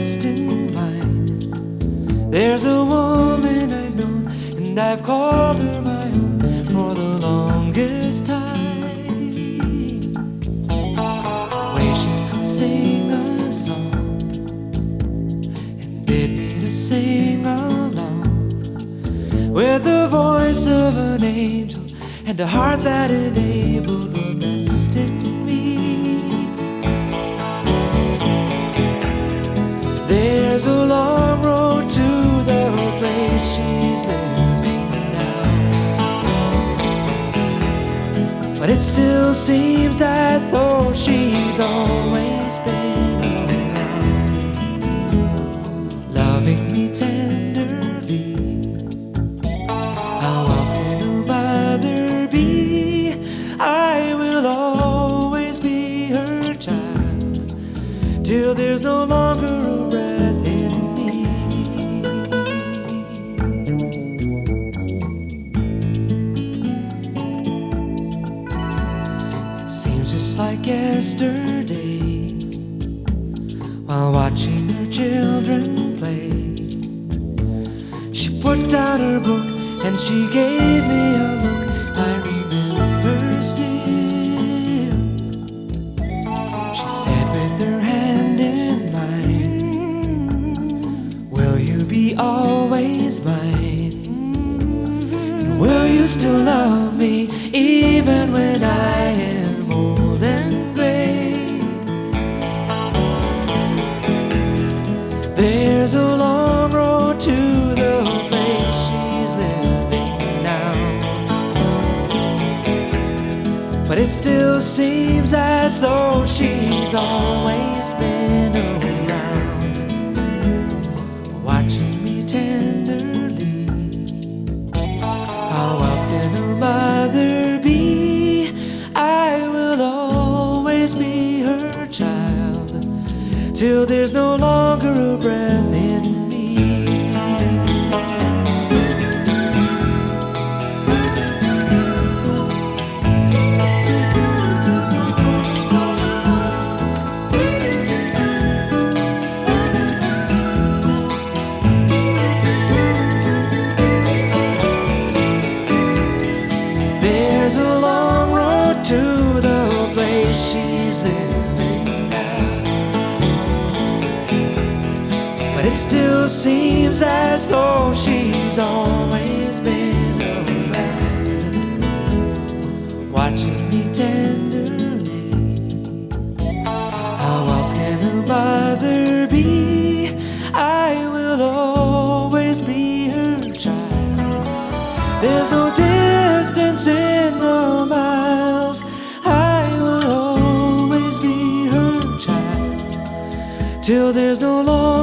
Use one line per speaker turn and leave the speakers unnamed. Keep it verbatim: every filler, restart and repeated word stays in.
best in mind. There's a woman I've known, and I've called her my own for the longest time. Where she could sing a song and bid me to sing along, with the voice of an angel and a heart that enabled the best in me. There's a long road to the place she's living now, but it still seems as though she's always been around, loving me tenderly. How else can a mother be? I will always be her child, till there's no longer a breath in me. It seems just like yesterday, while watching her children play, she put down her book and she gave me a look I remember still. She said with her hand in mine, will you be always mine? And will you still love me even when I am old and gray? There's a long road to the place she's living now, but it still seems as though she's always been around, watching me tenderly. How else can a mother be? I will always be her child, till there's no longer a breath in me. There's a long road to the place she's living now, but it still seems as though she's always been around, watching me tenderly. How else can a mother be? I will always be her child. There's no distance in the miles. I will always be her child, till there's no longer